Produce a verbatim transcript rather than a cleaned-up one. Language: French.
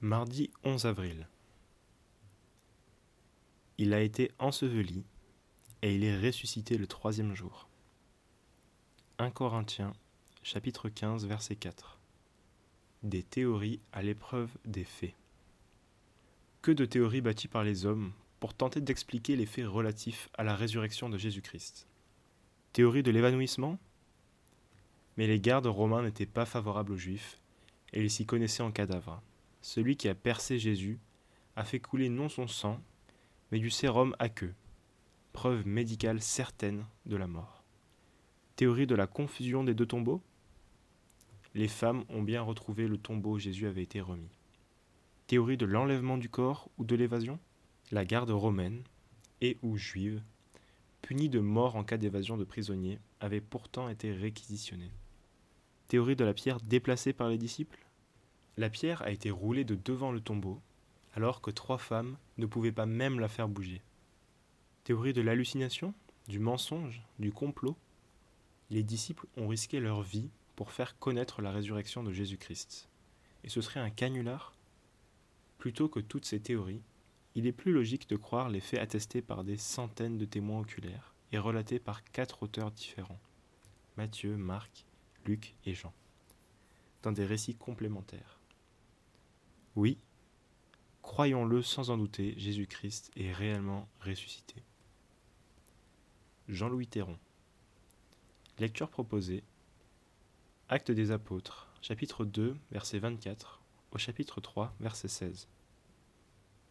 Mardi onze avril. Il a été enseveli et il est ressuscité le troisième jour. un Corinthiens, chapitre quinze, verset quatre. Des théories à l'épreuve des faits. Que de théories bâties par les hommes pour tenter d'expliquer les faits relatifs à la résurrection de Jésus-Christ. Théorie de l'évanouissement ? Mais les gardes romains n'étaient pas favorables aux Juifs et ils s'y connaissaient en cadavres. Celui qui a percé Jésus a fait couler non son sang, mais du sérum aqueux, preuve médicale certaine de la mort. Théorie de la confusion des deux tombeaux ? Les femmes ont bien retrouvé le tombeau où Jésus avait été remis. Théorie de l'enlèvement du corps ou de l'évasion ? La garde romaine, et ou juive, punie de mort en cas d'évasion de prisonniers, avait pourtant été réquisitionnée. Théorie de la pierre déplacée par les disciples ? La pierre a été roulée de devant le tombeau, alors que trois femmes ne pouvaient pas même la faire bouger. Théorie de l'hallucination ? Du mensonge ? Du complot ? Les disciples ont risqué leur vie pour faire connaître la résurrection de Jésus-Christ. Et ce serait un canular ? Plutôt que toutes ces théories, il est plus logique de croire les faits attestés par des centaines de témoins oculaires et relatés par quatre auteurs différents, Matthieu, Marc, Luc et Jean, dans des récits complémentaires. Oui, croyons-le sans en douter, Jésus-Christ est réellement ressuscité. Jean-Louis Théron. Lecture proposée. Actes des Apôtres, chapitre deux, verset vingt-quatre, au chapitre trois, verset seize.